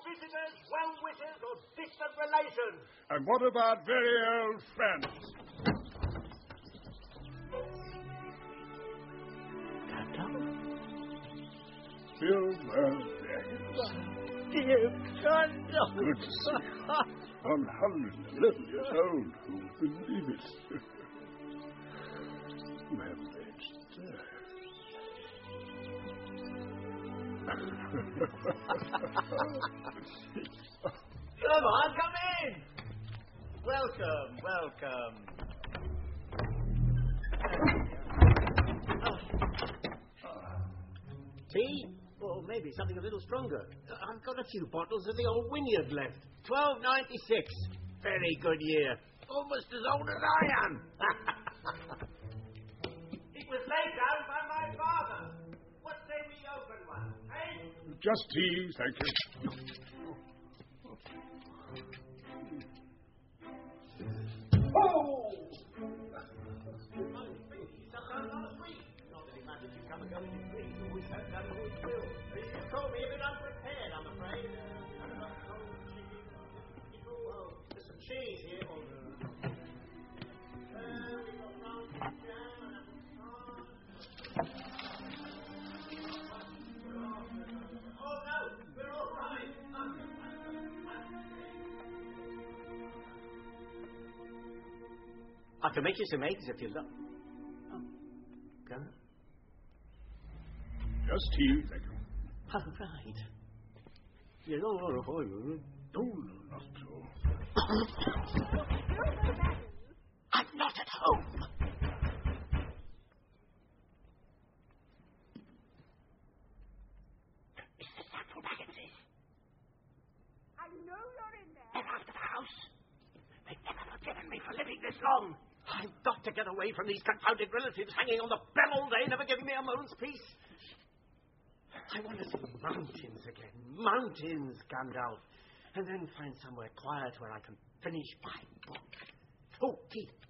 visitors, well-wishers, or distant relations? And what about very old friends? Still well there. Dear Gandalf! Good to see you. 111 years old. Who would believe it? You have aged there. Come on, come in! Welcome. Tea? Or maybe something a little stronger. I've got a few bottles of the old Wynyard left. 1296. Very good year. Almost as old as I am. It was laid down by my father. What say we open one, eh? Just tea, thank you. Oh! You called me a bit unprepared, I'm afraid. There's some cheese here. We've got mountain jam and oh no, we're all right. I can make you some eggs if you like. Oh, can I? Just tea, thank you. Oh, right. You don't want to hold you. No, not at all. I'm not at home. It's the Sackville Bagginses. I know you're in there. They're after the house. They've never forgiven me for living this long. I've got to get away from these confounded relatives hanging on the bell all day, never giving me a moment's peace. I want to see mountains again. Mountains, Gandalf. And then find somewhere quiet where I can finish my book. Oh, tea.